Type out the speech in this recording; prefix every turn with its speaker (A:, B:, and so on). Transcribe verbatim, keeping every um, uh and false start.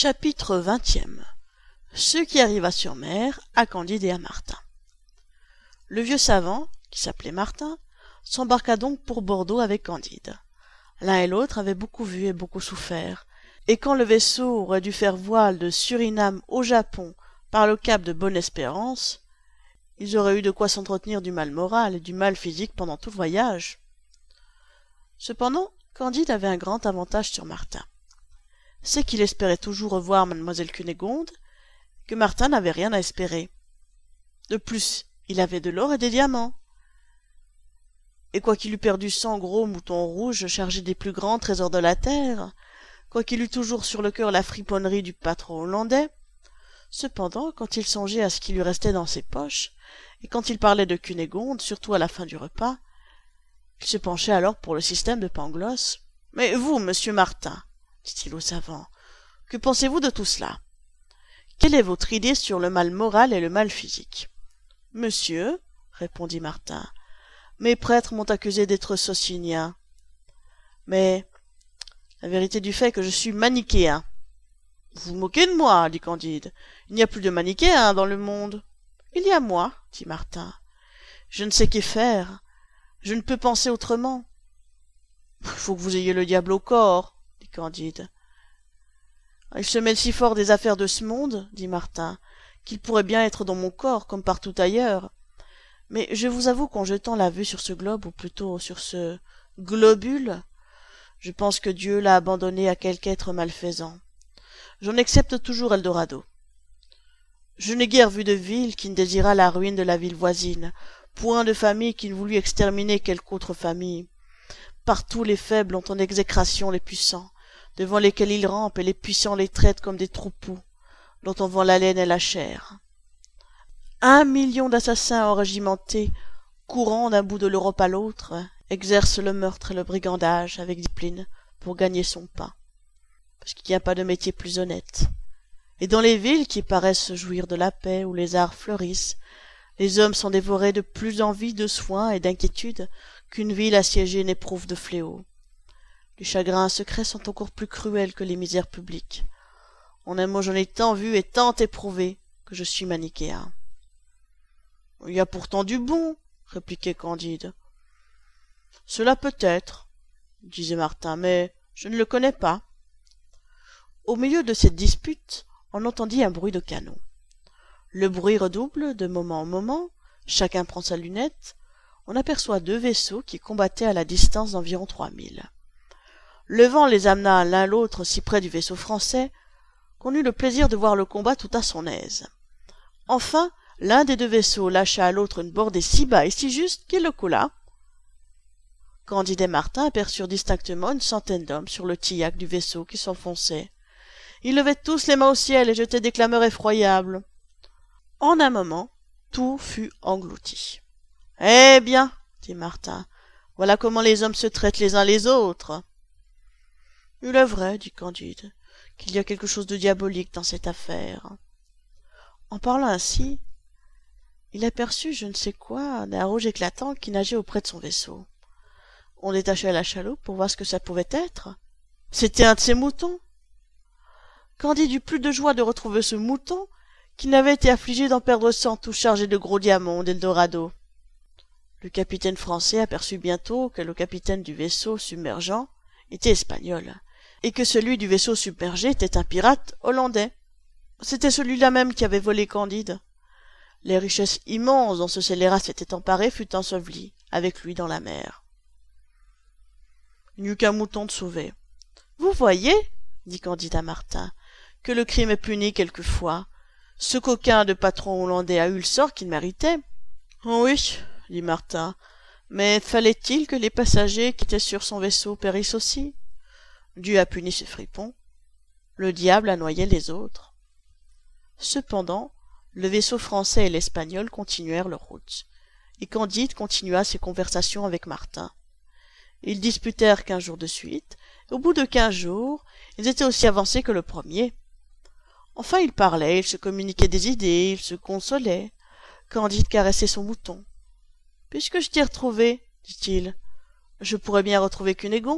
A: Chapitre vingtième. Ce qui arriva sur mer à Candide et à Martin. Le vieux savant, qui s'appelait Martin, s'embarqua donc pour Bordeaux avec Candide. L'un et l'autre avaient beaucoup vu et beaucoup souffert, et quand le vaisseau aurait dû faire voile de Surinam au Japon par le cap de Bonne-Espérance, ils auraient eu de quoi s'entretenir du mal moral et du mal physique pendant tout le voyage. Cependant, Candide avait un grand avantage sur Martin. C'est qu'il espérait toujours revoir mademoiselle Cunégonde, et que Martin n'avait rien à espérer. De plus, il avait de l'or et des diamants. Et quoiqu'il eût perdu cent gros moutons rouges chargés des plus grands trésors de la terre, quoiqu'il eût toujours sur le cœur la friponnerie du patron hollandais, cependant, quand il songeait à ce qui lui restait dans ses poches, et quand il parlait de Cunégonde, surtout à la fin du repas, il se penchait alors pour le système de Pangloss. « Mais vous, monsieur Martin, dit-il au savant, que pensez-vous de tout cela? Quelle est votre idée sur le mal moral et le mal physique? » « Monsieur, répondit Martin, mes prêtres m'ont accusé d'être socinien. Mais la vérité du fait est que je suis manichéen. »« Vous vous moquez de moi, dit Candide. Il n'y a plus de manichéens dans le monde. »« Il y a moi, dit Martin. Je ne sais qu'y faire. Je ne peux penser autrement. »« Il faut que vous ayez le diable au corps, dit Candide. »« Il se mêle si fort des affaires de ce monde, dit Martin, qu'il pourrait bien être dans mon corps comme partout ailleurs. Mais je vous avoue qu'en jetant la vue sur ce globe, ou plutôt sur ce globule, je pense que Dieu l'a abandonné à quelque être malfaisant. J'en accepte toujours Eldorado. Je n'ai guère vu de ville qui ne désirât la ruine de la ville voisine, point de famille qui ne voulût exterminer quelque autre famille. Partout les faibles ont en exécration les puissants, devant lesquels ils rampent, et les puissants les traitent comme des troupeaux, dont on vend la laine et la chair. Un million d'assassins enrégimentés, courant d'un bout de l'Europe à l'autre, exercent le meurtre et le brigandage avec discipline pour gagner son pain, parce qu'il n'y a pas de métier plus honnête. Et dans les villes qui paraissent jouir de la paix, où les arts fleurissent, les hommes sont dévorés de plus d'envie, de soins et d'inquiétude qu'une ville assiégée n'éprouve de fléaux. Les chagrins secrets sont encore plus cruels que les misères publiques. En un mot, j'en ai tant vu et tant éprouvé que je suis manichéen. « Il y a pourtant du bon, » répliquait Candide. « Cela peut être, » disait Martin, « mais je ne le connais pas. » Au milieu de cette dispute, on entendit un bruit de canon. Le bruit redouble de moment en moment, chacun prend sa lunette, on aperçoit deux vaisseaux qui combattaient à la distance d'environ trois milles. Le vent les amena l'un l'autre si près du vaisseau français qu'on eut le plaisir de voir le combat tout à son aise. Enfin, l'un des deux vaisseaux lâcha à l'autre une bordée si bas et si juste qu'il le coula. Candide et Martin aperçurent distinctement une centaine d'hommes sur le tillac du vaisseau qui s'enfonçait. Ils levaient tous les mains au ciel et jetaient des clameurs effroyables. En un moment, tout fut englouti. « Eh bien, dit Martin, voilà comment les hommes se traitent les uns les autres. »« Il est vrai, dit Candide, qu'il y a quelque chose de diabolique dans cette affaire. » En parlant ainsi, il aperçut je ne sais quoi d'un rouge éclatant qui nageait auprès de son vaisseau. On détacha la chaloupe pour voir ce que ça pouvait être. C'était un de ses moutons. Candide eut plus de joie de retrouver ce mouton qu'il n'avait été affligé d'en perdre cent tout chargés de gros diamants d'Eldorado. Le capitaine français aperçut bientôt que le capitaine du vaisseau submergeant était espagnol, et que celui du vaisseau submergé était un pirate hollandais. C'était celui-là même qui avait volé Candide. Les richesses immenses dont ce scélérat s'était emparé furent ensevelies avec lui dans la mer. Il n'y eut qu'un mouton de sauvé. « Vous voyez, dit Candide à Martin, que le crime est puni quelquefois. Ce coquin de patron hollandais a eu le sort qu'il méritait. »« Oui, dit Martin, mais fallait-il que les passagers qui étaient sur son vaisseau périssent aussi? Dieu a puni ces fripons. Le diable a noyé les autres. » Cependant, le vaisseau français et l'espagnol continuèrent leur route, et Candide continua ses conversations avec Martin. Ils disputèrent quinze jours de suite, et au bout de quinze jours, ils étaient aussi avancés que le premier. Enfin ils parlaient, ils se communiquaient des idées, ils se consolaient. Candide caressait son mouton. « Puisque je t'ai retrouvé, dit-il, je pourrais bien retrouver Cunégonde. »